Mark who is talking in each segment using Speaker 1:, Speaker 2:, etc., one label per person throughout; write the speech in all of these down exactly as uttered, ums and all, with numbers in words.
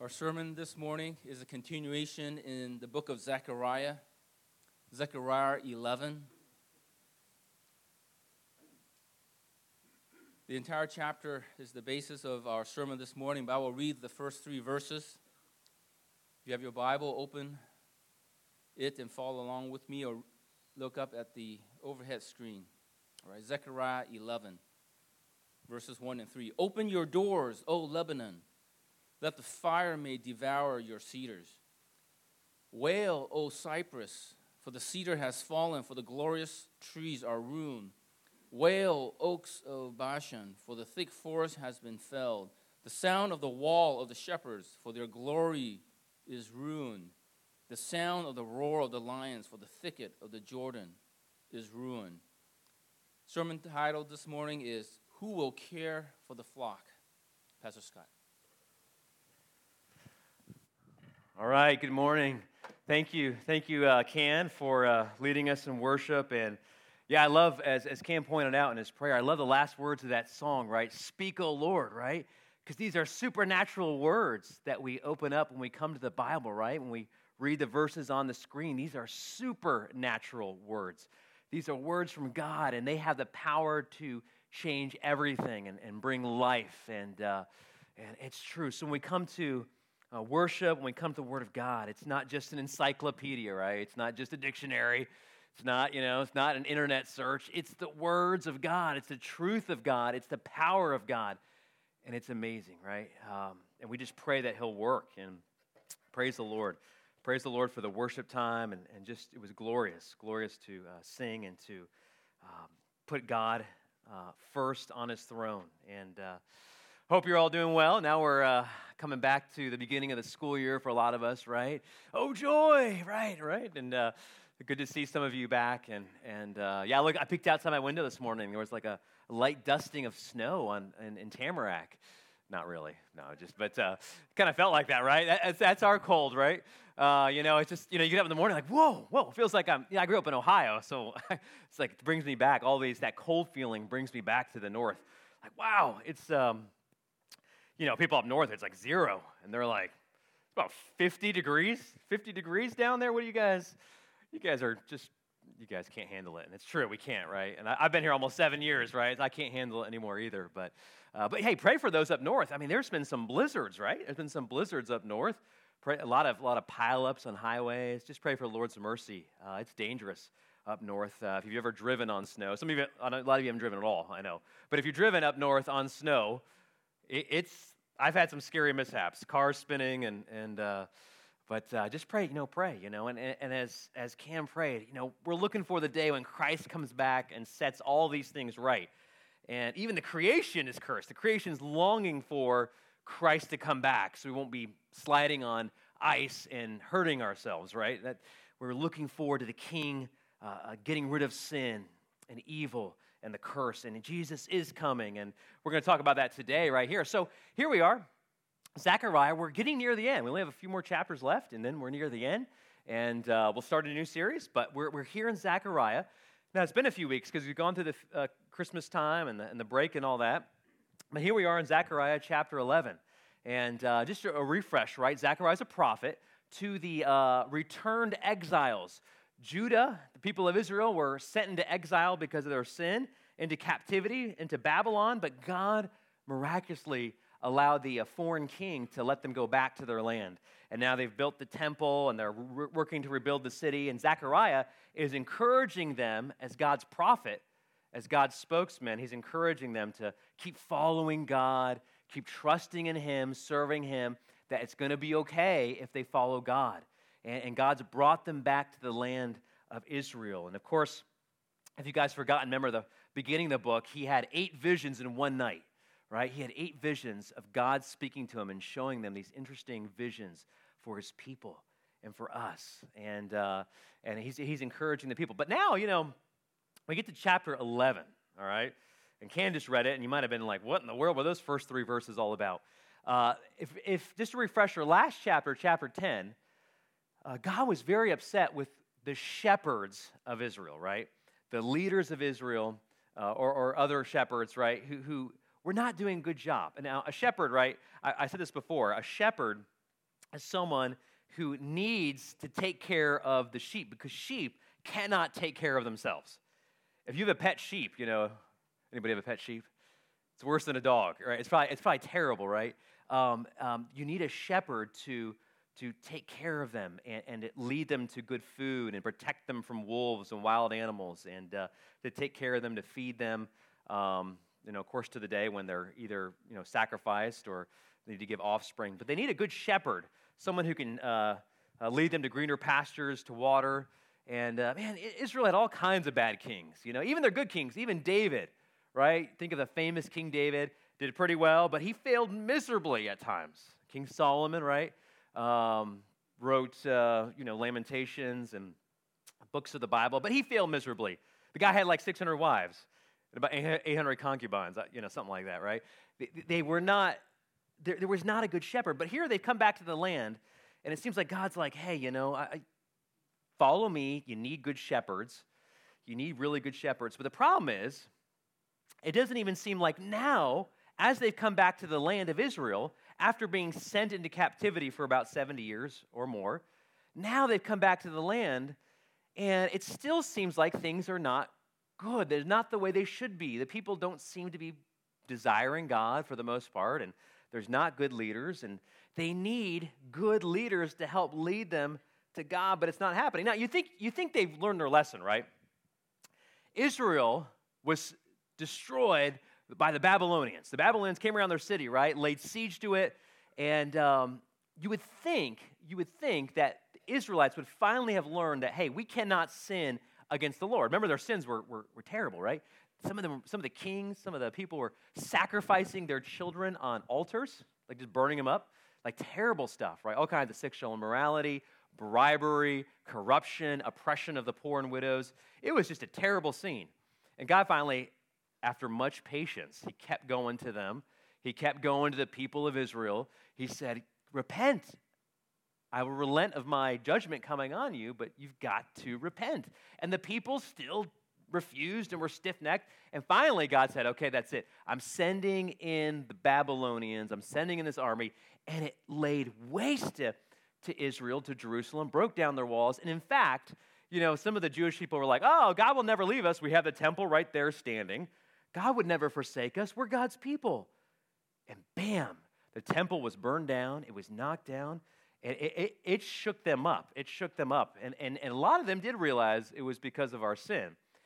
Speaker 1: Our sermon this morning is a continuation in the book of Zechariah, Zechariah eleven. The entire chapter is the basis of our sermon this morning, but I will read the first three verses. If you have your Bible, open it and follow along with me, or look up at the overhead screen. All right, Zechariah eleven, verses one and three. Open your doors, O Lebanon, that the fire may devour your cedars. Wail, O Cypress, for the cedar has fallen, for the glorious trees are ruined. Wail, oaks of Bashan, for the thick forest has been felled. The sound of the wall of the shepherds, for their glory is ruined. The sound of the roar of the lions, for the thicket of the Jordan is ruined. Sermon title this morning is, Who Will Care for the Flock? Pastor Scott.
Speaker 2: All right, good morning. Thank you. Thank you, uh, Can, for uh, leading us in worship. And yeah, I love, as, as Can pointed out in his prayer, I love the last words of that song, right? Speak, O Lord, right? Because these are supernatural words that we open up when we come to the Bible, right? When we read the verses on the screen, these are supernatural words. These are words from God, and they have the power to change everything and, and bring life. And, uh, and it's true. So when we come to Uh, worship, when we come to the Word of God, it's not just an encyclopedia, right? It's not just a dictionary. It's not, you know, it's not an internet search. It's the words of God. It's the truth of God. It's the power of God. And it's amazing, right? Um, and we just pray that He'll work. And praise the Lord. Praise the Lord for the worship time. And, and just, it was glorious, glorious to uh, sing and to um, put God uh, first on His throne. And uh hope you're all doing well. Now we're uh, coming back to the beginning of the school year for a lot of us, right? Oh, joy, right, right. And uh, good to see some of you back. And and uh, yeah, look, I peeked outside my window this morning. There was like a light dusting of snow on in, in Tamarack. Not really, no, just but uh, kind of felt like that, right? That's, that's our cold, right? Uh, you know, it's just, you know, you get up in the morning like, whoa, whoa, it feels like I'm, yeah, I grew up in Ohio, so it's like it brings me back. All these, that cold feeling brings me back to the north. Like, wow, it's, um, you know, people up north, it's like zero, and they're like, it's about fifty degrees, fifty degrees down there. What do you guys, you guys are just, you guys can't handle it, and it's true, we can't, right? And I, I've been here almost seven years, right? I can't handle it anymore either, but, uh, but hey, pray for those up north. I mean, there's been some blizzards, right? There's been some blizzards up north, pray, a lot of a lot of pileups on highways. Just pray for the Lord's mercy. Uh, it's dangerous up north. Uh, if you've ever driven on snow, some of you, a lot of you haven't driven at all, I know, but if you've driven up north on snow, it, it's I've had some scary mishaps, cars spinning, and and uh, but uh, just pray, you know, pray, you know, and and, and as as Cam prayed, you know, we're looking for the day when Christ comes back and sets all these things right, and even the creation is cursed. The creation's longing for Christ to come back, so we won't be sliding on ice and hurting ourselves, right? That we're looking forward to the King uh, getting rid of sin and evil and the curse, and Jesus is coming, and we're going to talk about that today right here. So here we are, Zechariah. We're getting near the end. We only have a few more chapters left, and then we're near the end, and uh, we'll start a new series, but we're we're here in Zechariah. Now, it's been a few weeks because we've gone through the uh, Christmas time and the, and the break and all that, but here we are in Zechariah chapter eleven, and uh, just a, a refresh, right? Zechariah is a prophet to the uh, returned exiles. Judah, the people of Israel, were sent into exile because of their sin, into captivity, into Babylon, but God miraculously allowed the uh, foreign king to let them go back to their land. And now they've built the temple, and they're re- working to rebuild the city, and Zechariah is encouraging them as God's prophet, as God's spokesman. He's encouraging them to keep following God, keep trusting in Him, serving Him, that it's going to be okay if they follow God. And God's brought them back to the land of Israel. And of course, if you guys forgotten, remember the beginning of the book, he had eight visions in one night, right? He had eight visions of God speaking to him and showing them these interesting visions for His people and for us. And uh, and he's he's encouraging the people. But now, you know, we get to chapter eleven, all right? And Can just read it, and you might have been like, what in the world were those first three verses all about? Uh, if if just a refresher, last chapter, chapter ten, Uh, God was very upset with the shepherds of Israel, right? The leaders of Israel uh, or, or other shepherds, right, who, who were not doing a good job. And now a shepherd, right, I, I said this before, a shepherd as someone who needs to take care of the sheep because sheep cannot take care of themselves. If you have a pet sheep, you know, anybody have a pet sheep? It's worse than a dog, right? It's probably, it's probably terrible, right? Um, um, you need a shepherd to, to take care of them and, and lead them to good food and protect them from wolves and wild animals and uh, to take care of them, to feed them, um, you know, of course, to the day when they're either, you know, sacrificed or they need to give offspring. But they need a good shepherd, someone who can uh, uh, lead them to greener pastures, to water. And, uh, man, Israel had all kinds of bad kings, you know, even their good kings, even David, right? Think of the famous King David, did pretty well, but he failed miserably at times. King Solomon, right, um, wrote, uh, you know, Lamentations and books of the Bible, but he failed miserably. The guy had like six hundred wives and about eight hundred concubines, you know, something like that, right? They, they were not, there, there was not a good shepherd, but here they've come back to the land, and it seems like God's like, hey, you know, I, follow me, you need good shepherds, you need really good shepherds, but the problem is, it doesn't even seem like now, as they've come back to the land of Israel, after being sent into captivity for about seventy years or more, now they've come back to the land, and it still seems like things are not good. They're not the way they should be. The people don't seem to be desiring God for the most part, and there's not good leaders, and they need good leaders to help lead them to God, but it's not happening. Now, you think, you think they've learned their lesson, right? Israel was destroyed by the Babylonians. The Babylonians came around their city, right, laid siege to it, and um, you would think, you would think that the Israelites would finally have learned that, hey, we cannot sin against the Lord. Remember, their sins were, were, were terrible, right? Some of them, some of the kings, some of the people were sacrificing their children on altars, like just burning them up, like terrible stuff, right? All kinds of sexual immorality, bribery, corruption, oppression of the poor and widows. It was just a terrible scene. And God finally, after much patience, he kept going to them. He kept going to the people of Israel. He said, repent. I will relent of my judgment coming on you, but you've got to repent. And the people still refused and were stiff-necked. And finally, God said, okay, that's it. I'm sending in the Babylonians. I'm sending in this army. And it laid waste to, to Israel, to Jerusalem, broke down their walls. And in fact, you know, some of the Jewish people were like, oh, God will never leave us. We have the temple right there standing. God would never forsake us. We're God's people. And bam, the temple was burned down. It was knocked down. And it, it, it shook them up. It shook them up. And, and, and a lot of them did realize it was because of our sin.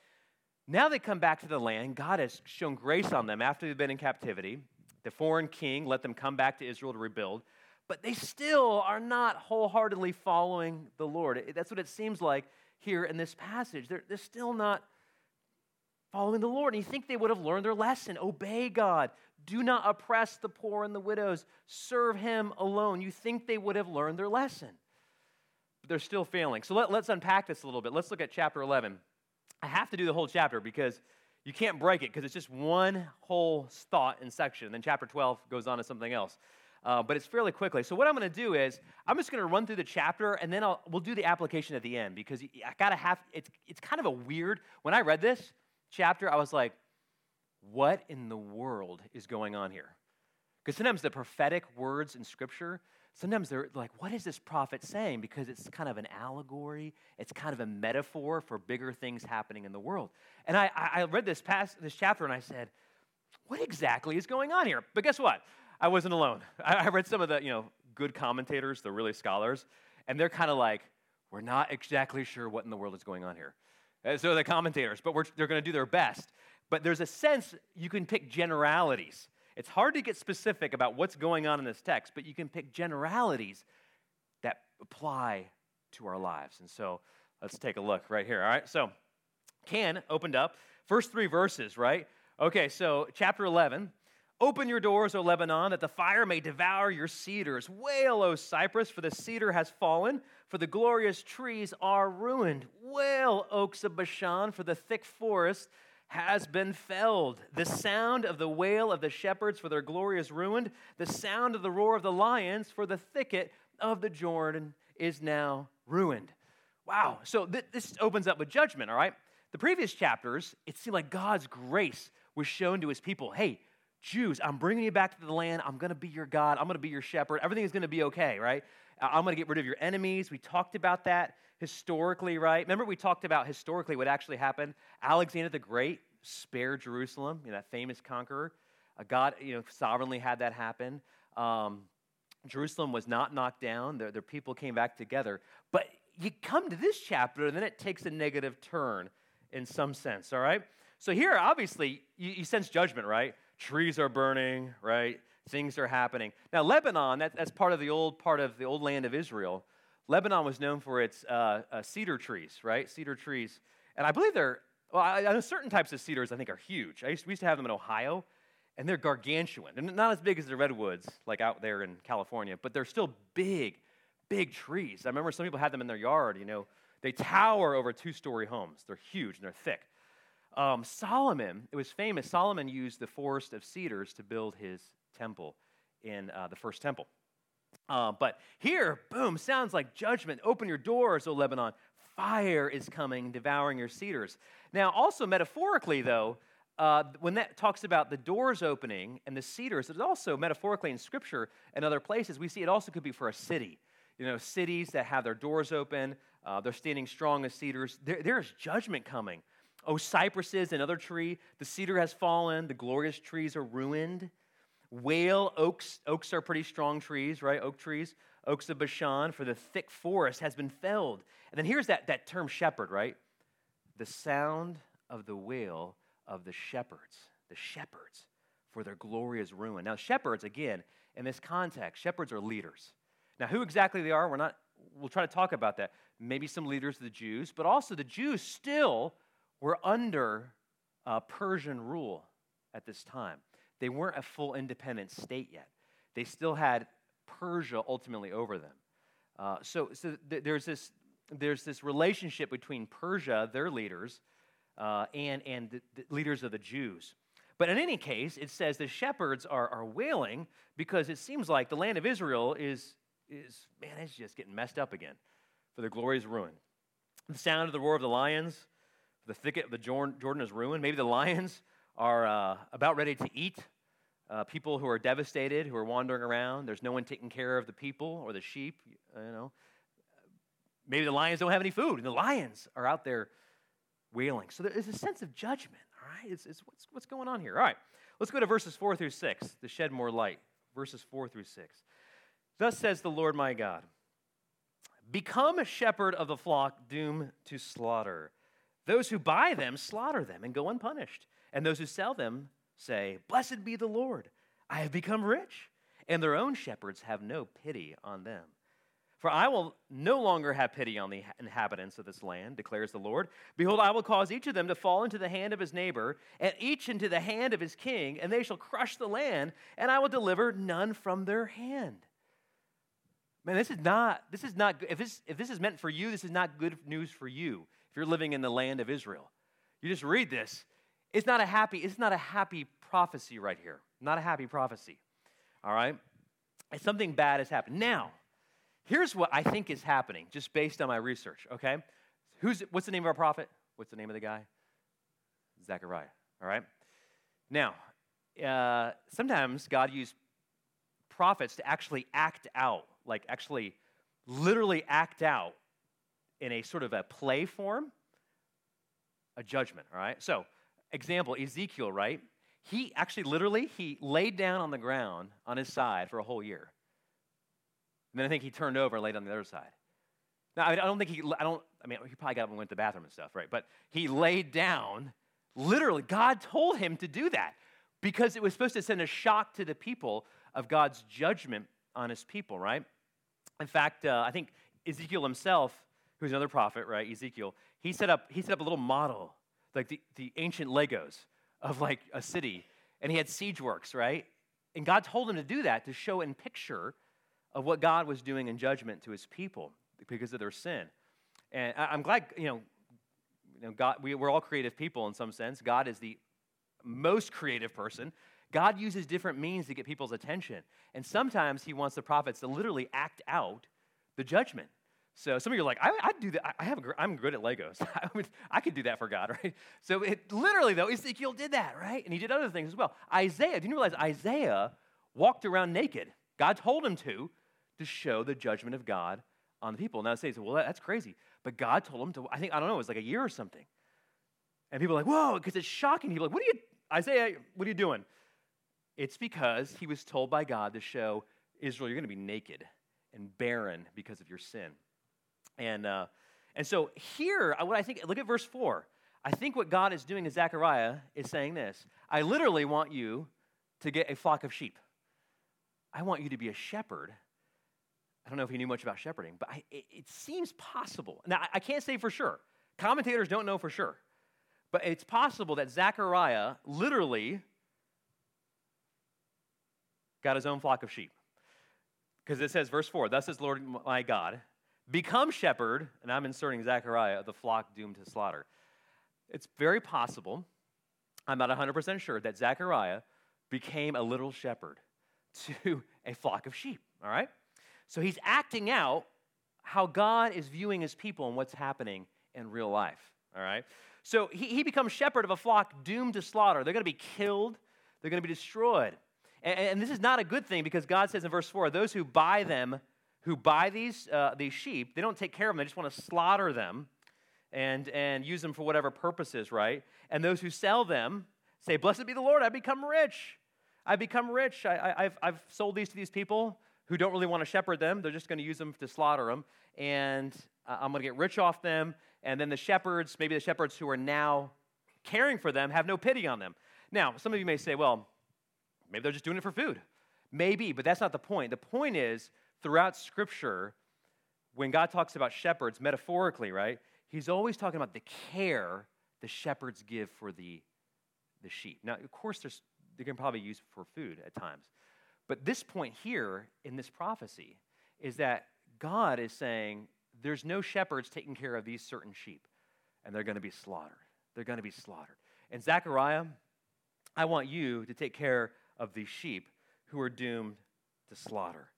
Speaker 2: Now they come back to the land. God has shown grace on them after they've been in captivity. The foreign king let them come back to Israel to rebuild. But they still are not wholeheartedly following the Lord. That's what it seems like here in this passage. They're, they're still not following the Lord. And you think they would have learned their lesson. Obey God. Do not oppress the poor and the widows. Serve him alone. You think they would have learned their lesson. But they're still failing. So let, let's unpack this a little bit. Let's look at chapter eleven. I have to do the whole chapter because you can't break it because it's just one whole thought and section. Then chapter twelve goes on to something else. Uh, but it's fairly quickly. So what I'm going to do is I'm just going to run through the chapter, and then I'll, we'll do the application at the end because I got to have, it's, it's kind of a weird, when I read this chapter, I was like, what in the world is going on here? Because sometimes the prophetic words in Scripture, sometimes they're like, what is this prophet saying? Because it's kind of an allegory. It's kind of a metaphor for bigger things happening in the world. And I, I read this past, this chapter, and I said, what exactly is going on here? But guess what? I wasn't alone. I read some of the, you know, good commentators, the really scholars, and they're kind of like, we're not exactly sure what in the world is going on here. And so the commentators, but we're, they're going to do their best. But there's a sense you can pick generalities. It's hard to get specific about what's going on in this text, but you can pick generalities that apply to our lives. And so let's take a look right here, all right? So Can opened up, first three verses, right? Okay, so chapter eleven. Open your doors, O Lebanon, that the fire may devour your cedars. Wail, O Cypress, for the cedar has fallen, for the glorious trees are ruined. Wail, oaks of Bashan, for the thick forest has been felled. The sound of the wail of the shepherds, for their glory is ruined. The sound of the roar of the lions, for the thicket of the Jordan is now ruined. Wow, so th- this opens up with judgment, all right? The previous chapters, it seemed like God's grace was shown to his people. Hey, Jews, I'm bringing you back to the land. I'm going to be your God. I'm going to be your shepherd. Everything is going to be okay, right? I'm going to get rid of your enemies. We talked about that historically, right? Remember we talked about historically what actually happened? Alexander the Great spared Jerusalem, you know, that famous conqueror. Uh, God, you know, sovereignly had that happen. Um, Jerusalem was not knocked down. Their, their people came back together. But you come to this chapter, and then it takes a negative turn in some sense, all right? So here, obviously, you, you sense judgment, right? Trees are burning, right? Things are happening. Now, Lebanon, that, that's part of the old part of the old land of Israel. Lebanon was known for its uh, uh, cedar trees, right? Cedar trees. And I believe they're, well, I, I know certain types of cedars I think are huge. I used to, we used to have them in Ohio, and they're gargantuan. And not as big as the redwoods, like out there in California, but they're still big, big trees. I remember some people had them in their yard, you know. They tower over two-story homes. They're huge, and they're thick. Um, Solomon, it was famous, Solomon used the forest of cedars to build his temple in uh, the first temple. Uh, but here, boom, sounds like judgment. Open your doors, O Lebanon. Fire is coming, devouring your cedars. Now, also metaphorically, though, uh, when that talks about the doors opening and the cedars, it's also metaphorically in Scripture and other places, we see it also could be for a city. You know, cities that have their doors open, uh, they're standing strong as cedars. There, there's judgment coming. O cypresses, another tree, the cedar has fallen, the glorious trees are ruined. Whale, oaks, oaks are pretty strong trees, right? Oak trees, oaks of Bashan, for the thick forest has been felled. And then here's that, that term shepherd, right? The sound of the wail of the shepherds, the shepherds, for their glory is ruined. Now, shepherds, again, in this context, shepherds are leaders. Now, who exactly they are, we're not, we'll try to talk about that. Maybe some leaders of the Jews, but also the Jews still were under uh, Persian rule at this time. They weren't a full independent state yet. They still had Persia ultimately over them. Uh, so so th- there's this there's this relationship between Persia, their leaders, uh, and, and the, the leaders of the Jews. But in any case, it says the shepherds are, are wailing because it seems like the land of Israel is, is, man, it's just getting messed up again, for their glory is ruined. The sound of the roar of the lions, the thicket of the Jordan is ruined. Maybe the lions are uh, about ready to eat uh, people who are devastated, who are wandering around. There's no one taking care of the people or the sheep, you know. Maybe the lions don't have any food, and the lions are out there wailing. So there is a sense of judgment, all right? It's, it's what's, what's going on here? All right, let's go to verses four through six to shed more light. Verses four through six. Thus says the Lord my God, become a shepherd of the flock doomed to slaughter. Those who buy them slaughter them and go unpunished. And those who sell them say, blessed be the Lord, I have become rich. And their own shepherds have no pity on them. For I will no longer have pity on the inhabitants of this land, declares the Lord. Behold, I will cause each of them to fall into the hand of his neighbor, and each into the hand of his king, and they shall crush the land, and I will deliver none from their hand. Man, this is not, this is not, if this, if this is meant for you, this is not good news for you. If you're living in the land of Israel, you just read this. It's not a happy, it's not a happy prophecy right here. Not a happy prophecy. All right? It's something bad has happened. Now, here's what I think is happening, just based on my research, okay? Who's, what's the name of our prophet? What's the name of the guy? Zechariah, all right? Now, uh, sometimes God used prophets to actually act out, like actually literally act out in a sort of a play form, a judgment, all right? So, example, Ezekiel, right? He actually literally, he laid down on the ground on his side for a whole year. And then I think he turned over and laid on the other side. Now, I don't think he, I don't, I mean, he probably got up and went to the bathroom and stuff, right? But he laid down, literally, God told him to do that because it was supposed to send a shock to the people of God's judgment on his people, right? In fact, uh, I think Ezekiel himself, who's another prophet, right, Ezekiel, he set up, he set up a little model, like the, the ancient Legos of like a city, and he had siege works, right? And God told him to do that to show and picture of what God was doing in judgment to his people because of their sin. And I, I'm glad, you know, you know God, we, we're all creative people in some sense. God is the most creative person. God uses different means to get people's attention. And sometimes he wants the prophets to literally act out the judgment. So some of you are like, I, I'd do that. I have a, I'm good at Legos. I, mean, I could do that for God, right? So it literally, though, Ezekiel did that, right? And he did other things as well. Isaiah, do you realize Isaiah walked around naked? God told him to, to show the judgment of God on the people. Now, they say, well, that's crazy. But God told him to, I think, I don't know, it was like a year or something. And people are like, whoa, because it's shocking. People are like, what are you, Isaiah, what are you doing? It's because he was told by God to show Israel, you're going to be naked and barren because of your sin. And uh, and so here, what I think, look at verse four. I think what God is doing to Zechariah is saying this. I literally want you to get a flock of sheep. I want you to be a shepherd. I don't know if he knew much about shepherding, but I, it, it seems possible. Now, I, I can't say for sure. Commentators don't know for sure. But it's possible that Zechariah literally got his own flock of sheep. Because it says, verse four, thus says the Lord my God, become shepherd, and I'm inserting Zechariah, the flock doomed to slaughter. It's very possible, I'm not one hundred percent sure, that Zechariah became a little shepherd to a flock of sheep, all right? So he's acting out how God is viewing his people and what's happening in real life, all right? So he, he becomes shepherd of a flock doomed to slaughter. They're going to be killed. They're going to be destroyed. And, and this is not a good thing because God says in verse four, those who buy them, who buy these, uh, these sheep, they don't take care of them. They just want to slaughter them and, and use them for whatever purposes, right? And those who sell them say, blessed be the Lord, I've become rich. I've become rich. I, I, I've, I've sold these to these people who don't really want to shepherd them. They're just going to use them to slaughter them. And I'm going to get rich off them. And then the shepherds, maybe the shepherds who are now caring for them, have no pity on them. Now, some of you may say, well, maybe they're just doing it for food. Maybe, but that's not the point. The point is, throughout Scripture, when God talks about shepherds, metaphorically, right, he's always talking about the care the shepherds give for the, the sheep. Now, of course, there's, they can probably use for food at times. But this point here in this prophecy is that God is saying, there's no shepherds taking care of these certain sheep, and they're going to be slaughtered. They're going to be slaughtered. And Zechariah, I want you to take care of these sheep who are doomed to slaughter.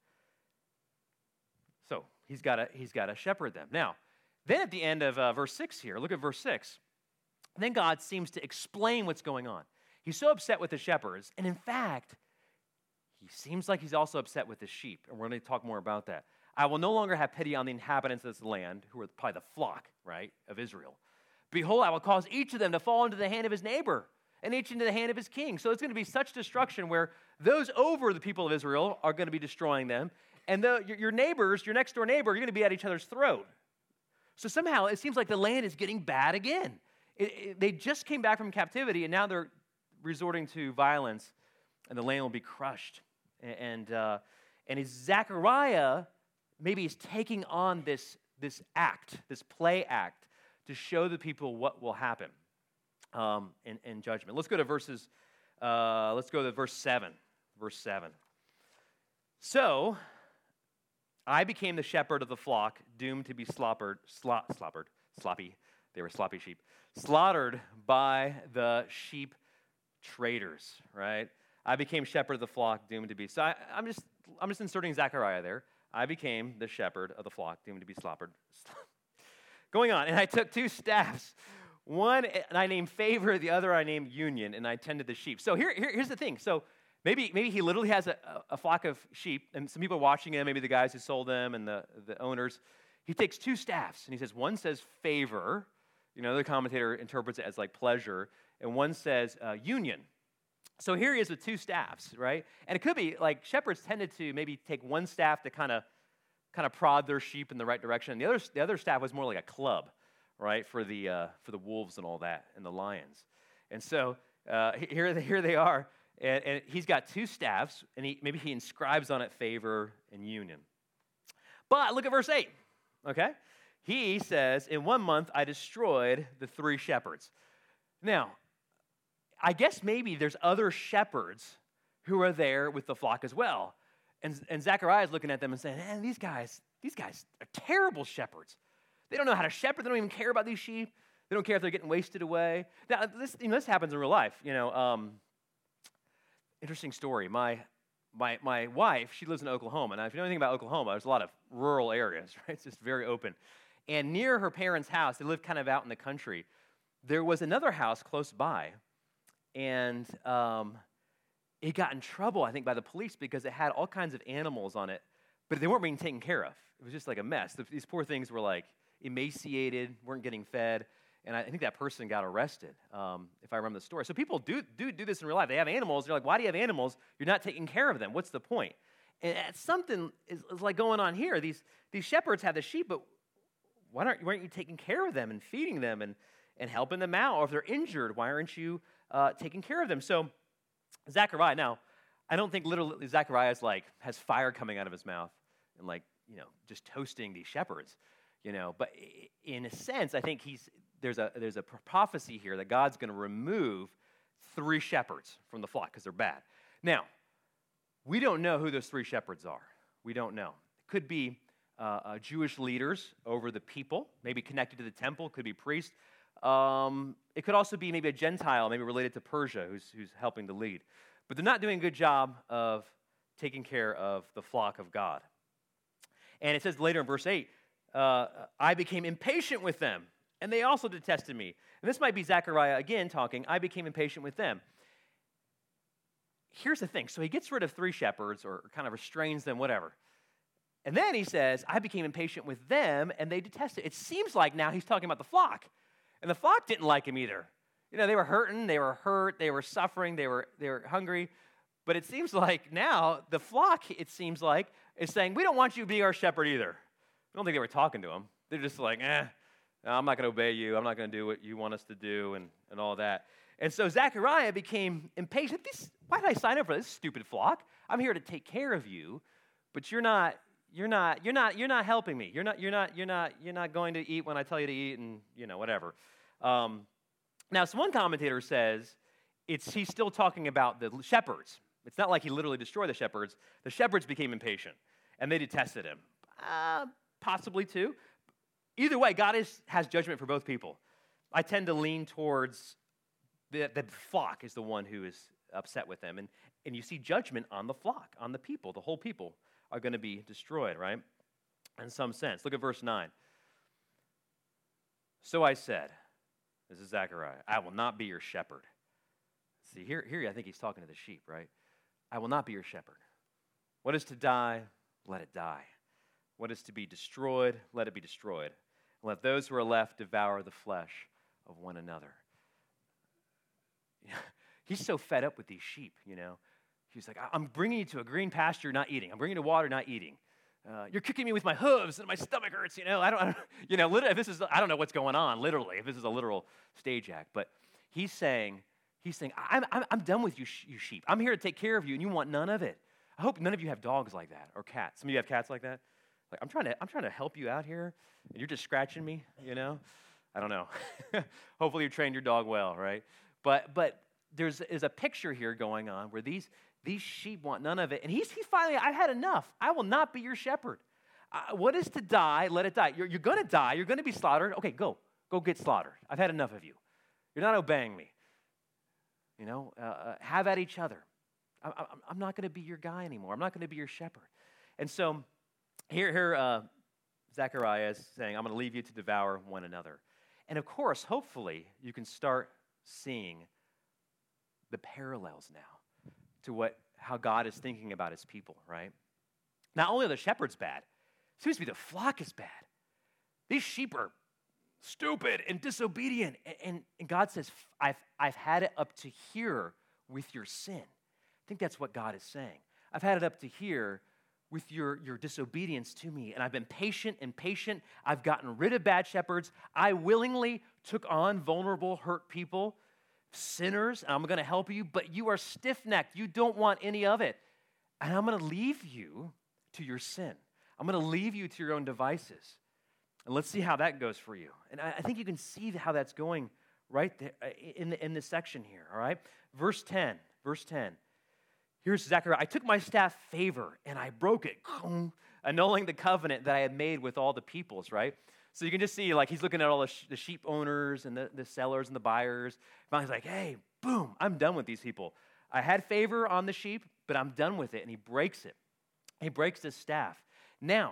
Speaker 2: So he's got to he's got to shepherd them. Now, then at the end of uh, verse six here, look at verse six. Then God seems to explain what's going on. He's so upset with the shepherds, and in fact, he seems like he's also upset with the sheep, and we're going to talk more about that. I will no longer have pity on the inhabitants of this land, who are probably the flock, right, of Israel. Behold, I will cause each of them to fall into the hand of his neighbor, and each into the hand of his king. So it's going to be such destruction where those over the people of Israel are going to be destroying them, and the, your, your neighbors, your next-door neighbor, you're going to be at each other's throat. So somehow it seems like the land is getting bad again. It, it, they just came back from captivity, and now they're resorting to violence, and the land will be crushed. And, and, uh, and is Zechariah... maybe he's taking on this, this act, this play act, to show the people what will happen um, in, in judgment. Let's go to verses, uh, let's go to verse seven. Verse seven. So, I became the shepherd of the flock, doomed to be sloppered, slo- sloppered, sloppy, they were sloppy sheep, slaughtered by the sheep traders, right? I became shepherd of the flock, doomed to be. So I, I'm just, I'm just inserting Zechariah there. I became the shepherd of the flock, doomed to be slaughtered. Going on, and I took two staffs. One I named Favor, the other I named Union, and I tended the sheep. So here, here here's the thing. So maybe maybe he literally has a, a flock of sheep, and some people watching him, maybe the guys who sold them and the, the owners. He takes two staffs, and he says, one says favor. You know, the commentator interprets it as like pleasure, and one says uh, union. So here he is with two staffs, right? And it could be like shepherds tended to maybe take one staff to kind of kind of prod their sheep in the right direction. And the other the other staff was more like a club, right, for the uh, for the wolves and all that and the lions. And so uh, here here they are, and, and he's got two staffs, and he maybe he inscribes on it favor and union. But look at verse eight, okay? He says, in one month I destroyed the three shepherds. Now, I guess maybe there's other shepherds who are there with the flock as well. And, and Zechariah is looking at them and saying, man, these guys, these guys are terrible shepherds. They don't know how to shepherd. They don't even care about these sheep. They don't care if they're getting wasted away. Now, this, you know, this happens in real life. You know, um, interesting story. My, my, my wife, she lives in Oklahoma. Now, if you know anything about Oklahoma, there's a lot of rural areas, right? It's just very open. And near her parents' house, they live kind of out in the country, there was another house close by. And um, it got in trouble, I think, by the police because it had all kinds of animals on it but they weren't being taken care of. It was just like a mess. These poor things were like emaciated, weren't getting fed, and I think that person got arrested, um, if I remember the story. So people do, do do this in real life. They have animals. They're like, why do you have animals? You're not taking care of them. What's the point? And something is, is like going on here. These these shepherds have the sheep, but why aren't, why aren't you taking care of them and feeding them and, and helping them out? Or if they're injured, why aren't you uh, taking care of them? So Zechariah, now, I don't think literally Zechariah is like, has fire coming out of his mouth and like, you know, just toasting these shepherds, you know. But in a sense, I think he's there's a there's a prophecy here that God's going to remove three shepherds from the flock because they're bad. Now, we don't know who those three shepherds are. We don't know. It could be uh, uh, Jewish leaders over the people, maybe connected to the temple. Could be priests. Um, it could also be maybe a Gentile, maybe related to Persia, who's who's helping to lead. But they're not doing a good job of taking care of the flock of God. And it says later in verse eight, uh, I became impatient with them, and they also detested me. And this might be Zechariah again talking, I became impatient with them. Here's the thing. So he gets rid of three shepherds or kind of restrains them, whatever. And then he says, I became impatient with them, and they detested. It seems like now he's talking about the flock. And the flock didn't like him either. You know, they were hurting, they were hurt, they were suffering, they were they were hungry. But it seems like now the flock, it seems like, is saying, we don't want you to be our shepherd either. I don't think they were talking to him. They're just like, eh, no, I'm not going to obey you. I'm not going to do what you want us to do and, and all that. And so Zechariah became impatient. This, why did I sign up for this stupid flock? I'm here to take care of you, but you're not, you're not, you're not, you're not helping me. You're not, you're not, you're not, you're not going to eat when I tell you to eat, and you know, whatever. Um, now, so one commentator says it's he's still talking about the shepherds. It's not like he literally destroyed the shepherds. The shepherds became impatient, and they detested him. Uh, possibly too. Either way, God is, has judgment for both people. I tend to lean towards the, the flock is the one who is upset with them. And, and you see judgment on the flock, on the people. The whole people are going to be destroyed, right? In some sense. Look at verse nine. So I said, this is Zechariah, I will not be your shepherd. See, here, here I think he's talking to the sheep, right? I will not be your shepherd. What is to die, let it die. What is to be destroyed, let it be destroyed. And let those who are left devour the flesh of one another. He's so fed up with these sheep, you know. He's like, I'm bringing you to a green pasture, not eating. I'm bringing you to water, not eating. Uh, you're kicking me with my hooves, and my stomach hurts, you know. I don't, I don't you know, literally, if this is, I don't know what's going on, literally, if this is a literal stage act. But he's saying, he's saying, I'm, I'm, I'm done with you, you sheep. I'm here to take care of you, and you want none of it. I hope none of you have dogs like that or cats. Some of you have cats like that. Like, I'm trying to, I'm trying to help you out here, and you're just scratching me, you know. I don't know. Hopefully you trained your dog well, right? But, but there's is a picture here going on where these these sheep want none of it, and he's he's finally, I've had enough. I will not be your shepherd. Uh, what is to die? Let it die. You're you're going to die. You're going to be slaughtered. Okay, go go get slaughtered. I've had enough of you. You're not obeying me. You know, uh, uh, have at each other. I, I, I'm not going to be your guy anymore. I'm not going to be your shepherd. And so here here uh, Zechariah is saying, I'm going to leave you to devour one another. And of course, hopefully, you can start seeing the parallels now to what how God is thinking about his people, right? Not only are the shepherds bad, it seems to be the flock is bad. These sheep are stupid and disobedient. And, and, and God says, I've, I've had it up to here with your sin. I think that's what God is saying. I've had it up to here with your, your disobedience to me, and I've been patient and patient. I've gotten rid of bad shepherds. I willingly took on vulnerable, hurt people, sinners, and I'm going to help you, but you are stiff-necked. You don't want any of it. And I'm going to leave you to your sin. I'm going to leave you to your own devices. And let's see how that goes for you. And I, I think you can see how that's going right there in, the, in this section here, all right? Verse ten, verse ten. Here's Zechariah. I took my staff favor and I broke it, annulling the covenant that I had made with all the peoples, right? So you can just see, like, he's looking at all the, sh- the sheep owners and the, the sellers and the buyers. Finally, he's like, hey, boom, I'm done with these people. I had favor on the sheep, but I'm done with it. And he breaks it. He breaks his staff. Now,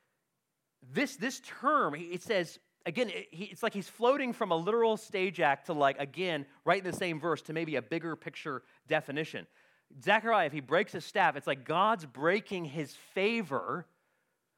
Speaker 2: this, this term, it says, again, it, he, it's like he's floating from a literal stage act to, like, again, right in the same verse to maybe a bigger picture definition. Zechariah, if he breaks his staff, it's like God's breaking his favor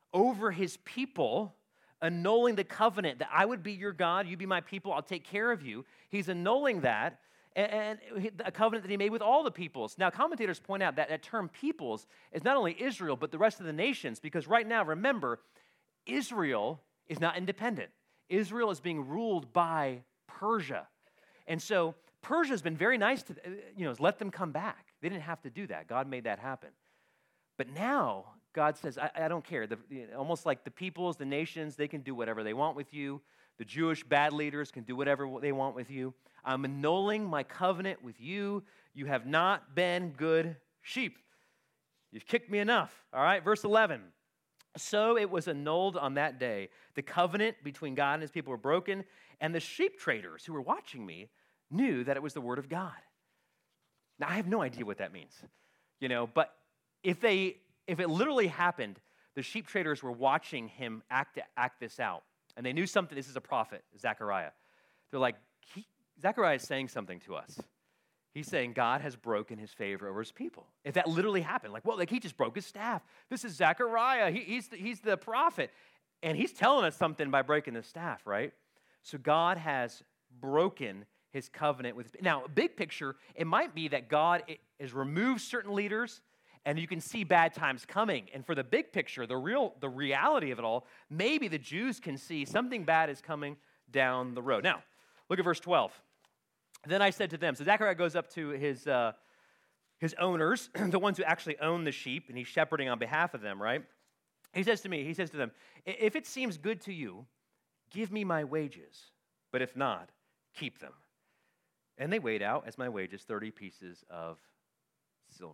Speaker 2: over his people, annulling the covenant that I would be your God, you be my people, I'll take care of you. He's annulling that, and, and a covenant that he made with all the peoples. Now, commentators point out that that term peoples is not only Israel, but the rest of the nations, because right now, remember, Israel is not independent. Israel is being ruled by Persia. And so Persia has been very nice to, you know, let them come back. They didn't have to do that. God made that happen. But now, God says, I, I don't care. The, you know, almost like the peoples, the nations, they can do whatever they want with you. The Jewish bad leaders can do whatever they want with you. I'm annulling my covenant with you. You have not been good sheep. You've kicked me enough. All right, verse eleven. So it was annulled on that day. The covenant between God and his people were broken, and the sheep traders who were watching me knew that it was the word of God. Now, I have no idea what that means, you know, but if they, if it literally happened, the sheep traders were watching him act, act this out, and they knew something. This is a prophet, Zechariah. They're like, he, Zechariah is saying something to us. He's saying God has broken his favor over his people. If that literally happened, like, well, like he just broke his staff. This is Zechariah. He, he's, the, he's the prophet. And he's telling us something by breaking the staff, right? So God has broken his covenant with. Now, big picture, it might be that God has removed certain leaders, and you can see bad times coming. And for the big picture, the real, the reality of it all, maybe the Jews can see something bad is coming down the road. Now, look at verse twelve. Then I said to them, so Zechariah goes up to his, uh, his owners, the ones who actually own the sheep, and he's shepherding on behalf of them, right? He says to me, he says to them, if it seems good to you, give me my wages, but if not, keep them. And they weighed out as my wages thirty pieces of silver.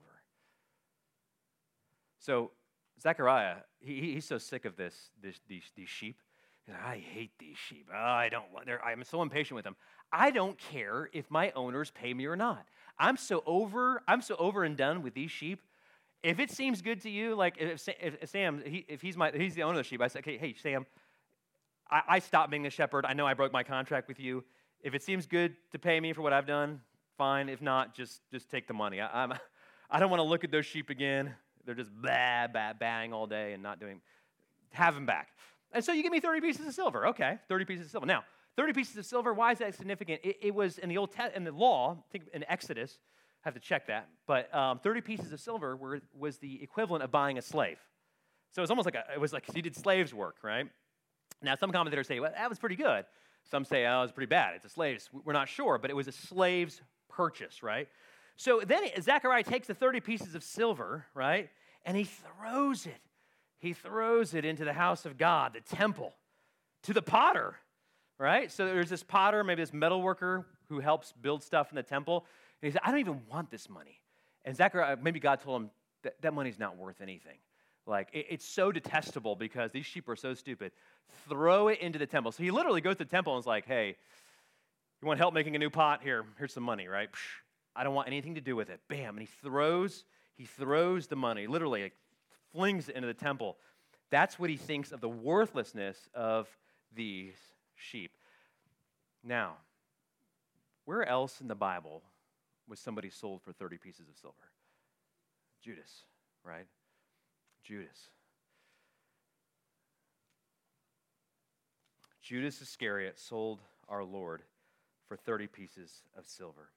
Speaker 2: So Zechariah, he, he's so sick of this, this these, these sheep. He's like, I hate these sheep. Oh, I don't want. I'm so impatient with them. I don't care if my owners pay me or not. I'm so over. I'm so over and done with these sheep. If it seems good to you, like if, if Sam, he, if he's my, he's the owner of the sheep. I say, okay, hey Sam, I, I stopped being the shepherd. I know I broke my contract with you. If it seems good to pay me for what I've done, fine. If not, just just take the money. I, I'm, I don't want to look at those sheep again. They're just blah, blah, bang all day and not doing. Have them back. And so you give me thirty pieces of silver. Okay, thirty pieces of silver. Now, thirty pieces of silver, why is that significant? It, it was in the Old Te- in the law, I think in Exodus, I have to check that, but um, thirty pieces of silver were, was the equivalent of buying a slave. So it was almost like, a, it was like he did slaves' work, right? Now, some commentators say, well, that was pretty good. Some say, oh, it was pretty bad. It's a slave's. We're not sure, but it was a slave's purchase, right? So then Zechariah takes the thirty pieces of silver, right, and he throws it. He throws it into the house of God, the temple, to the potter, right? So there's this potter, maybe this metal worker who helps build stuff in the temple. And he said, I don't even want this money. And Zechariah, maybe God told him, that, that money's not worth anything. Like, it, it's so detestable because these sheep are so stupid. Throw it into the temple. So he literally goes to the temple and is like, hey, you want help making a new pot? Here, here's some money, right? Psh, I don't want anything to do with it. Bam. And he throws, he throws the money, literally, like, flings it into the temple. That's what he thinks of the worthlessness of these sheep. Now, where else in the Bible was somebody sold for thirty pieces of silver? Judas, right? Judas. Judas Iscariot sold our Lord for thirty pieces of silver.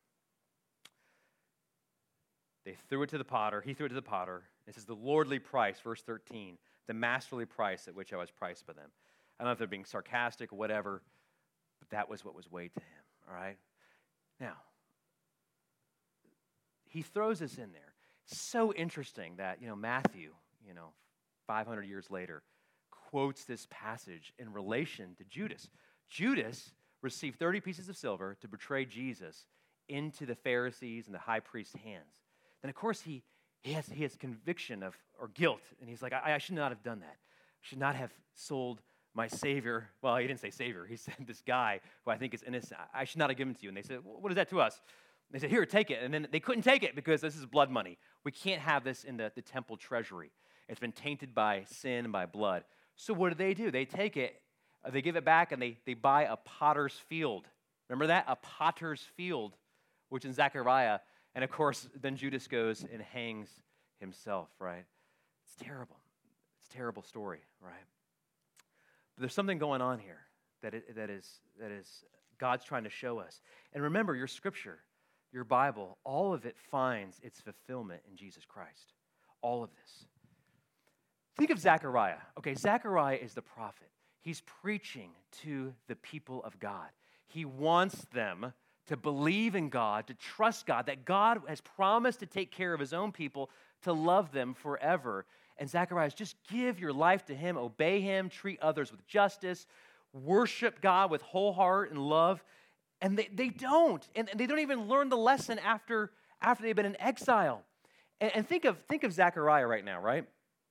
Speaker 2: They threw it to the potter. He threw it to the potter. It says the lordly price, verse thirteen, the masterly price at which I was priced by them. I don't know if they're being sarcastic or whatever, but that was what was weighed to him, all right? Now, he throws this in there. So interesting that, you know, Matthew, you know, five hundred years later, quotes this passage in relation to Judas. Judas received thirty pieces of silver to betray Jesus into the Pharisees and the high priest's hands. Then, of course, he, he, has, he has conviction of or guilt, and he's like, I, I should not have done that. I should not have sold my Savior. Well, he didn't say Savior. He said this guy who I think is innocent. I should not have given it to you. And they said, well, what is that to us? And they said, here, take it. And then they couldn't take it because this is blood money. We can't have this in the, the temple treasury. It's been tainted by sin and by blood. So what do they do? They take it, uh, they give it back, and they, they buy a potter's field. Remember that? A potter's field, which in Zechariah. And of course, then Judas goes and hangs himself, right? It's terrible. It's It's a terrible story, right? But there's something going on here that, it, that, is, that is God's trying to show us. And remember, your scripture, your Bible, all of it finds its fulfillment in Jesus Christ. All of this. Think of Zechariah. Okay, Zechariah is the prophet. He's preaching to the people of God. He wants them to believe in God, to trust God, that God has promised to take care of his own people, to love them forever. And Zechariah is just give your life to him, obey him, treat others with justice, worship God with whole heart and love. And they, they don't. And they don't even learn the lesson after, after they've been in exile. And, and think of think of Zechariah right now, right?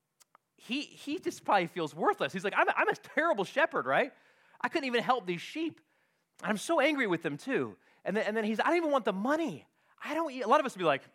Speaker 2: He, he just probably feels worthless. He's like, I'm, I'm a terrible shepherd, right? I couldn't even help these sheep. I'm so angry with them too. And then, and then he's, I don't even want the money. I don't, a lot of us would be like,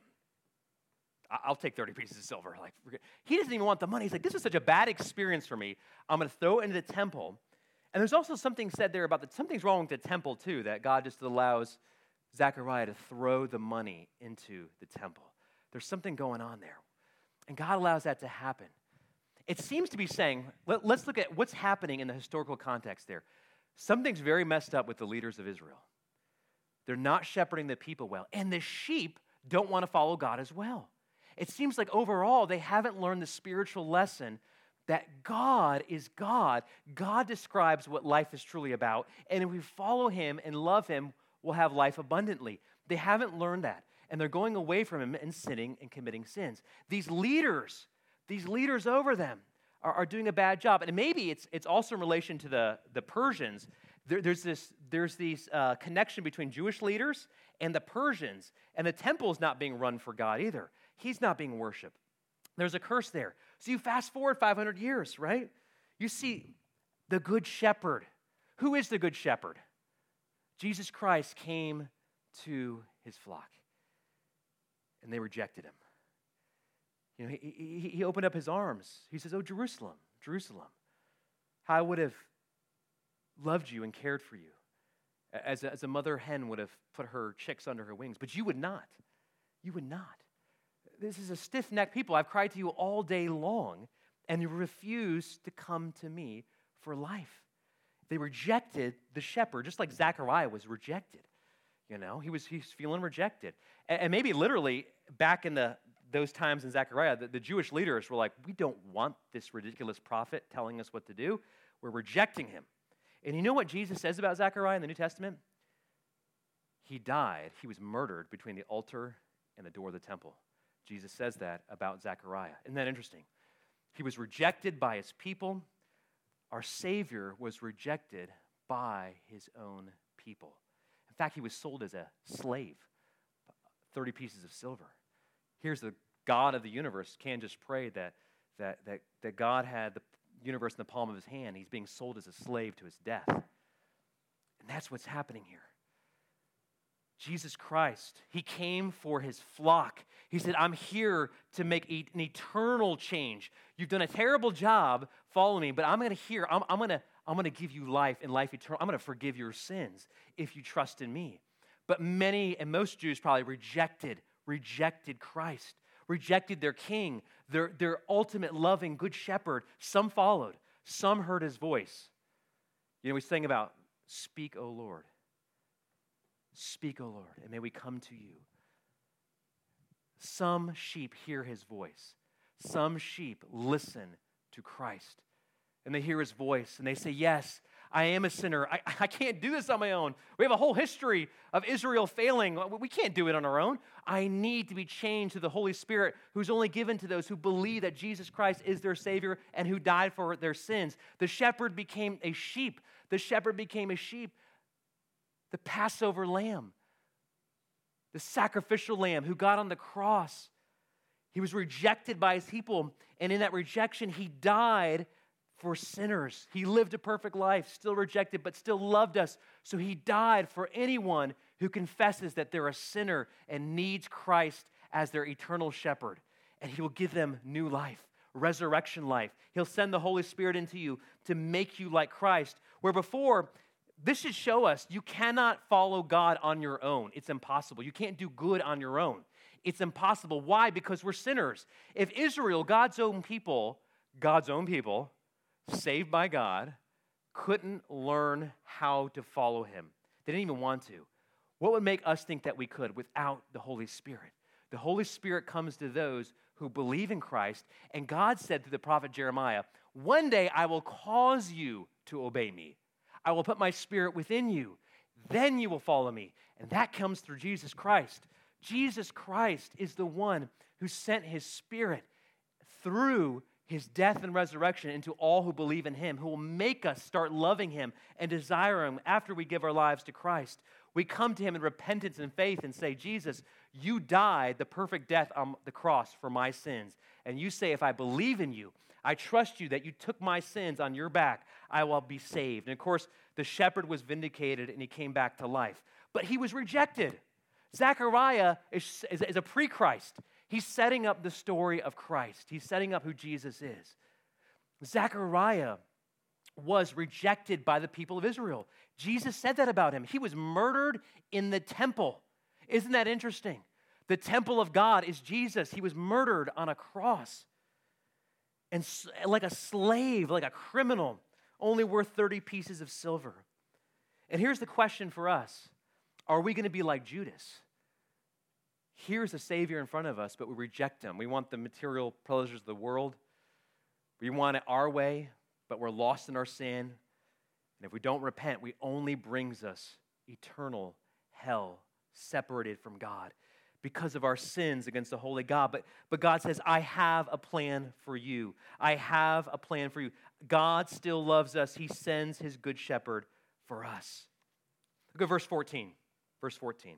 Speaker 2: I'll take thirty pieces of silver. Like, he doesn't even want the money. He's like, this is such a bad experience for me. I'm going to throw it into the temple. And there's also something said there about that something's wrong with the temple too, that God just allows Zechariah to throw the money into the temple. There's something going on there. And God allows that to happen. It seems to be saying, let, let's look at what's happening in the historical context there. Something's very messed up with the leaders of Israel. They're not shepherding the people well. And the sheep don't want to follow God as well. It seems like overall they haven't learned the spiritual lesson that God is God. God describes what life is truly about. And if we follow him and love him, we'll have life abundantly. They haven't learned that. And they're going away from him and sinning and committing sins. These leaders, these leaders over them are, are doing a bad job. And maybe it's it's also in relation to the, the Persians. There, there's this there's these uh, connection between Jewish leaders and the Persians. And the temple is not being run for God either. He's not being worshiped. There's a curse there. So you fast forward five hundred years, right? You see the good shepherd. Who is the good shepherd? Jesus Christ came to his flock, and they rejected him. You know, he, he, he opened up his arms. He says, oh, Jerusalem, Jerusalem, how I would have loved you and cared for you, as a, as a mother hen would have put her chicks under her wings, but you would not. You would not. This is a stiff-necked people. I've cried to you all day long, and you refuse to come to me for life. They rejected the shepherd, just like Zechariah was rejected. You know, he was he's feeling rejected. And, and maybe literally back in the those times in Zechariah, the, the Jewish leaders were like, we don't want this ridiculous prophet telling us what to do. We're rejecting him. And you know what Jesus says about Zechariah in the New Testament? He died. He was murdered between the altar and the door of the temple. Jesus says that about Zechariah. Isn't that interesting? He was rejected by his people. Our Savior was rejected by his own people. In fact, he was sold as a slave, thirty pieces of silver. Here's the God of the universe. Can just pray that, that, that, that God had the universe in the palm of his hand. He's being sold as a slave to his death. And that's what's happening here. Jesus Christ, he came for his flock. He said, I'm here to make an eternal change. You've done a terrible job following me, but I'm going to hear, I'm, I'm going to I'm going to give you life and life eternal. I'm going to forgive your sins if you trust in me. But many and most Jews probably rejected, rejected Christ, rejected their king, their, their ultimate loving good shepherd. Some followed. Some heard his voice. You know, we sang about, speak, O Lord. Speak, O Lord, and may we come to you. Some sheep hear his voice. Some sheep listen to Christ. And they hear his voice, and they say, yes, I am a sinner. I, I can't do this on my own. We have a whole history of Israel failing. We can't do it on our own. I need to be changed to the Holy Spirit, who's only given to those who believe that Jesus Christ is their Savior and who died for their sins. The shepherd became a sheep. The shepherd became a sheep. The Passover lamb, the sacrificial lamb who got on the cross. He was rejected by his people, and in that rejection, he died for sinners. He lived a perfect life, still rejected, but still loved us. So he died for anyone who confesses that they're a sinner and needs Christ as their eternal shepherd. And he will give them new life, resurrection life. He'll send the Holy Spirit into you to make you like Christ, where before, this should show us you cannot follow God on your own. It's impossible. You can't do good on your own. It's impossible. Why? Because we're sinners. If Israel, God's own people, God's own people, saved by God, couldn't learn how to follow him. They didn't even want to. What would make us think that we could without the Holy Spirit? The Holy Spirit comes to those who believe in Christ, and God said through the prophet Jeremiah, one day I will cause you to obey me. I will put my Spirit within you. Then you will follow me. And that comes through Jesus Christ. Jesus Christ is the one who sent his Spirit through his death and resurrection into all who believe in him, who will make us start loving him and desire him after we give our lives to Christ. We come to him in repentance and faith and say, Jesus, you died the perfect death on the cross for my sins. And you say, if I believe in you, I trust you that you took my sins on your back, I will be saved. And of course, the shepherd was vindicated and he came back to life. But he was rejected. Zechariah is, is, is a pre-Christ. He's setting up the story of Christ. He's setting up who Jesus is. Zechariah was rejected by the people of Israel. Jesus said that about him. He was murdered in the temple. Isn't that interesting? The temple of God is Jesus. He was murdered on a cross. And like a slave, like a criminal, only worth thirty pieces of silver. And here's the question for us. Are we going to be like Judas? Here's a Savior in front of us, but we reject him. We want the material pleasures of the world. We want it our way, but we're lost in our sin. And if we don't repent, we only brings us eternal hell, separated from God because of our sins against the holy God. But, but God says, I have a plan for you. I have a plan for you. God still loves us. He sends his good shepherd for us. Look at verse fourteen. Verse fourteen.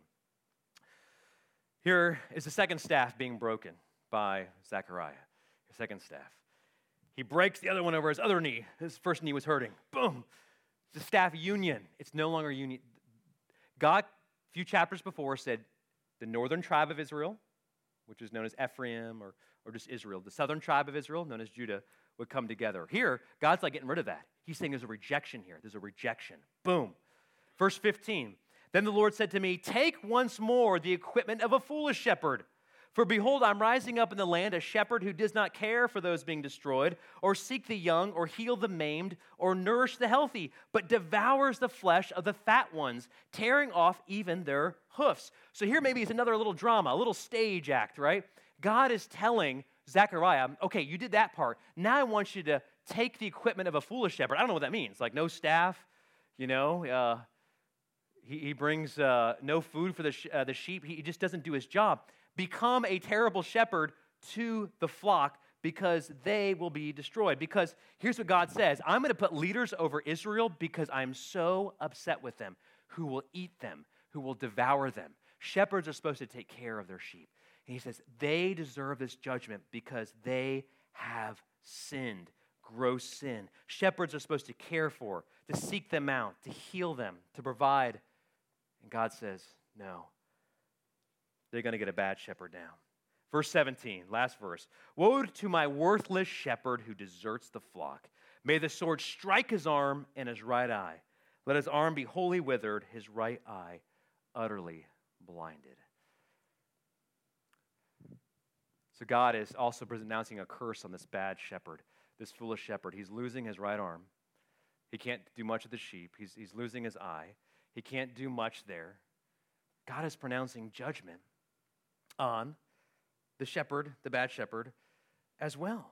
Speaker 2: Here is the second staff being broken by Zechariah. The second staff. He breaks the other one over his other knee. His first knee was hurting. Boom. It's a staff union. It's no longer union. God, a few chapters before, said the northern tribe of Israel, which is known as Ephraim or, or just Israel, the southern tribe of Israel, known as Judah, would come together. Here, God's like getting rid of that. He's saying there's a rejection here. There's a rejection. Boom. Verse fifteen. Then the Lord said to me, take once more the equipment of a foolish shepherd. For behold, I'm rising up in the land a shepherd who does not care for those being destroyed, or seek the young, or heal the maimed, or nourish the healthy, but devours the flesh of the fat ones, tearing off even their hoofs. So here maybe it's another little drama, a little stage act, right? God is telling Zechariah, okay, you did that part. Now I want you to take the equipment of a foolish shepherd. I don't know what that means. Like no staff, you know, uh, He, he brings uh, no food for the, sh- uh, the sheep. He, he just doesn't do his job. Become a terrible shepherd to the flock because they will be destroyed. Because here's what God says. I'm going to put leaders over Israel because I'm so upset with them, who will eat them, who will devour them. Shepherds are supposed to take care of their sheep. And he says they deserve this judgment because they have sinned, gross sin. Shepherds are supposed to care for, to seek them out, to heal them, to provide. And God says, no, they're going to get a bad shepherd now. Verse seventeen, last verse. Woe to my worthless shepherd who deserts the flock. May the sword strike his arm and his right eye. Let his arm be wholly withered, his right eye utterly blinded. So God is also pronouncing a curse on this bad shepherd, this foolish shepherd. He's losing his right arm. He can't do much of the sheep. He's, he's losing his eye. He can't do much there. God is pronouncing judgment on the shepherd, the bad shepherd, as well.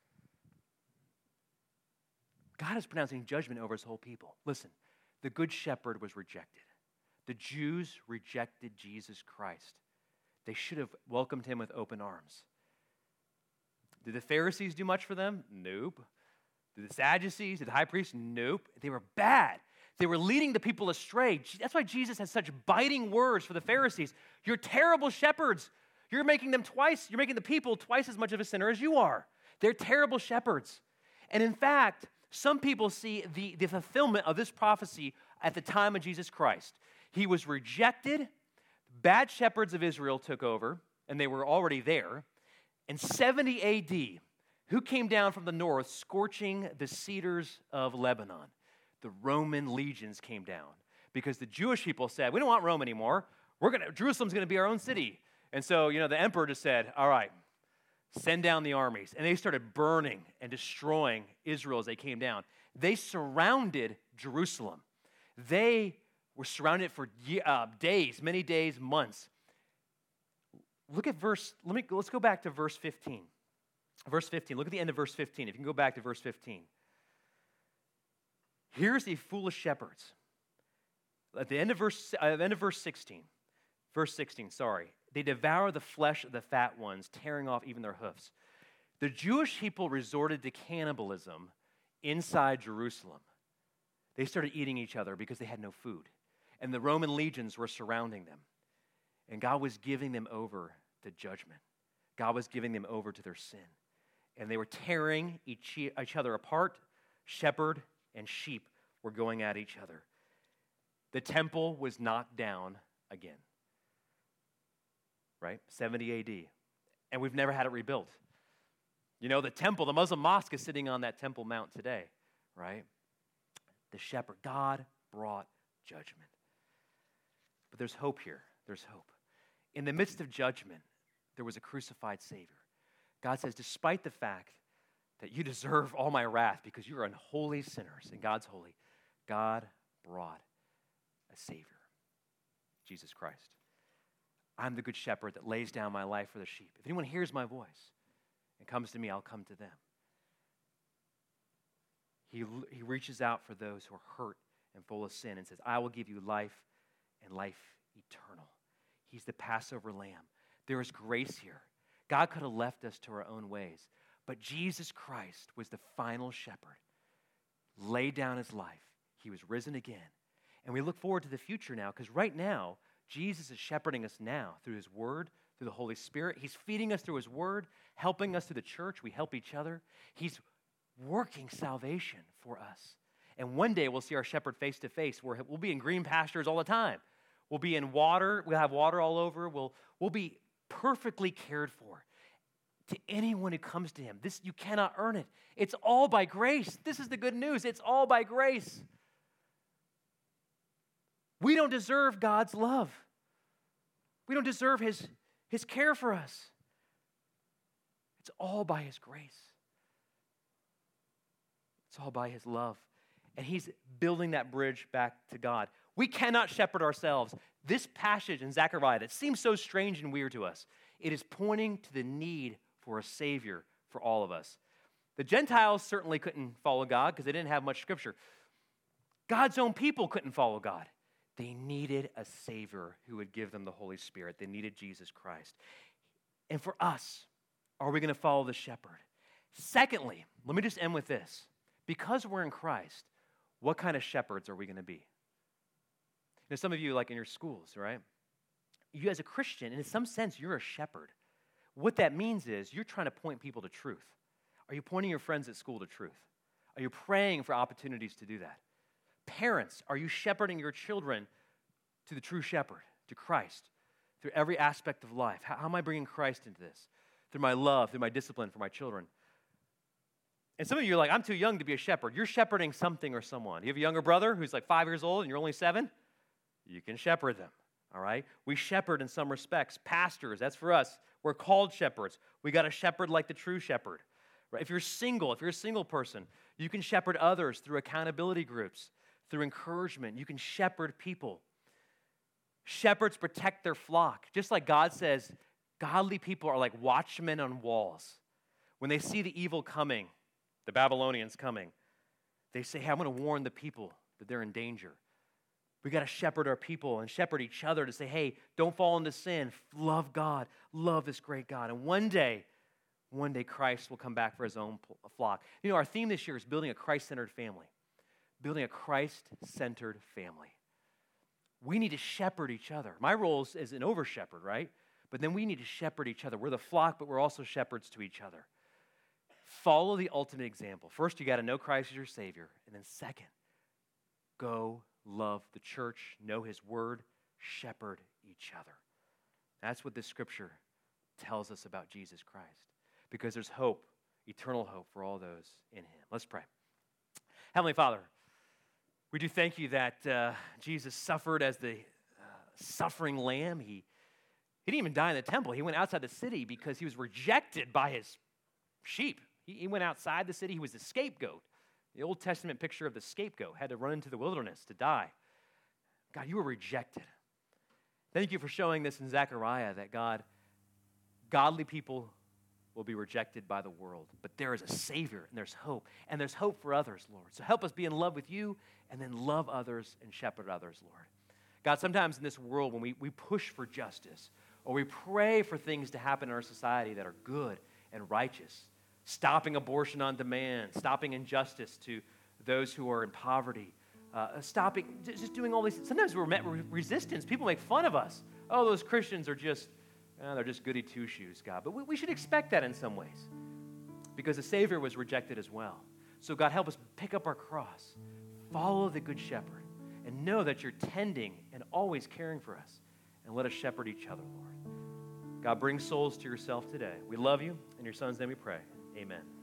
Speaker 2: God is pronouncing judgment over his whole people. Listen, the good shepherd was rejected. The Jews rejected Jesus Christ. They should have welcomed him with open arms. Did the Pharisees do much for them? Nope. Did the Sadducees, did the high priest? Nope. They were bad. They were leading the people astray. That's why Jesus has such biting words for the Pharisees. You're terrible shepherds. You're making them twice, you're making the people twice as much of a sinner as you are. They're terrible shepherds. And in fact, some people see the, the fulfillment of this prophecy at the time of Jesus Christ. He was rejected. Bad shepherds of Israel took over, and they were already there. In seventy A D, who came down from the north, scorching the cedars of Lebanon? The Roman legions came down because the Jewish people said, we don't want Rome anymore. We're gonna, Jerusalem's going to be our own city. And so, you know, the emperor just said, all right, send down the armies. And they started burning and destroying Israel as they came down. They surrounded Jerusalem. They were surrounded for uh, days, many days, months. Look at verse, let me, let's go back to verse fifteen. Verse fifteen, look at the end of verse fifteen. If you can go back to verse fifteen. Here's the foolish shepherds. At the end of verse, uh, end of verse sixteen, verse sixteen, sorry. They devour the flesh of the fat ones, tearing off even their hoofs. The Jewish people resorted to cannibalism inside Jerusalem. They started eating each other because they had no food. And the Roman legions were surrounding them. And God was giving them over to judgment. God was giving them over to their sin. And they were tearing each, each other apart. Shepherd and sheep were going at each other. The temple was knocked down again. Right? seventy A D. And we've never had it rebuilt. You know, the temple, the Muslim mosque is sitting on that Temple Mount today, right? The shepherd, God brought judgment. But there's hope here. There's hope. In the midst of judgment, there was a crucified Savior. God says, despite the fact that you deserve all my wrath because you are unholy sinners and God's holy, God brought a Savior, Jesus Christ. I'm the good shepherd that lays down my life for the sheep. If anyone hears my voice and comes to me, I'll come to them. He, he reaches out for those who are hurt and full of sin and says, I will give you life and life eternal. He's the Passover lamb. There is grace here. God could have left us to our own ways, but Jesus Christ was the final shepherd, laid down his life. He was risen again. And we look forward to the future now, because right now, Jesus is shepherding us now through his word, through the Holy Spirit. He's feeding us through his word, helping us through the church. We help each other. He's working salvation for us. And one day we'll see our shepherd face to face. Where we'll be in green pastures all the time. We'll be in water. We'll have water all over. We'll, we'll be perfectly cared for. To anyone who comes to him, this you cannot earn it. It's all by grace. This is the good news. It's all by grace. We don't deserve God's love. We don't deserve his, his care for us. It's all by his grace. It's all by his love. And he's building that bridge back to God. We cannot shepherd ourselves. This passage in Zechariah that seems so strange and weird to us, it is pointing to the need for a Savior for all of us. The Gentiles certainly couldn't follow God because they didn't have much scripture. God's own people couldn't follow God. They needed a Savior who would give them the Holy Spirit. They needed Jesus Christ. And for us, are we going to follow the shepherd? Secondly, let me just end with this. Because we're in Christ, what kind of shepherds are we going to be? Now, some of you, like in your schools, right? You as a Christian, in some sense, you're a shepherd. What that means is you're trying to point people to truth. Are you pointing your friends at school to truth? Are you praying for opportunities to do that? Parents, are you shepherding your children to the true shepherd, to Christ, through every aspect of life? How, how am I bringing Christ into this? Through my love, through my discipline for my children. And some of you are like, I'm too young to be a shepherd. You're shepherding something or someone. You have a younger brother who's like five years old and you're only seven? You can shepherd them, all right? We shepherd in some respects. Pastors, that's for us. We're called shepherds. We got to shepherd like the true shepherd. Right? If you're single, if you're a single person, you can shepherd others through accountability groups, through encouragement. You can shepherd people. Shepherds protect their flock. Just like God says, godly people are like watchmen on walls. When they see the evil coming, the Babylonians coming, they say, hey, I'm going to warn the people that they're in danger. We got to shepherd our people and shepherd each other to say, hey, don't fall into sin. Love God. Love this great God. And one day, one day Christ will come back for his own flock. You know, our theme this year is building a Christ-centered family. Building a Christ-centered family. We need to shepherd each other. My role is as an over-shepherd, right? But then we need to shepherd each other. We're the flock, but we're also shepherds to each other. Follow the ultimate example. First, you got to know Christ as your Savior. And then second, go love the church, know his word, shepherd each other. That's what this scripture tells us about Jesus Christ. Because there's hope, eternal hope for all those in him. Let's pray. Heavenly Father, we do thank you that uh, Jesus suffered as the uh, suffering lamb. He, He didn't even die in the temple. He went outside the city because he was rejected by his sheep. He, he went outside the city. He was the scapegoat. The Old Testament picture of the scapegoat had to run into the wilderness to die. God, you were rejected. Thank you for showing this in Zechariah, that God, godly people will be rejected by the world, but there is a Savior, and there's hope, and there's hope for others, Lord. So help us be in love with you, and then love others and shepherd others, Lord. God, sometimes in this world, when we, we push for justice, or we pray for things to happen in our society that are good and righteous, stopping abortion on demand, stopping injustice to those who are in poverty, uh, stopping, just doing all these things. Sometimes we're met with resistance. People make fun of us. Oh, those Christians are just, oh, they're just goody two-shoes, God. But we, we should expect that in some ways, because the Savior was rejected as well. So God, help us pick up our cross, follow the Good Shepherd, and know that you're tending and always caring for us. And let us shepherd each other, Lord. God, bring souls to yourself today. We love you. In your Son's name we pray. Amen.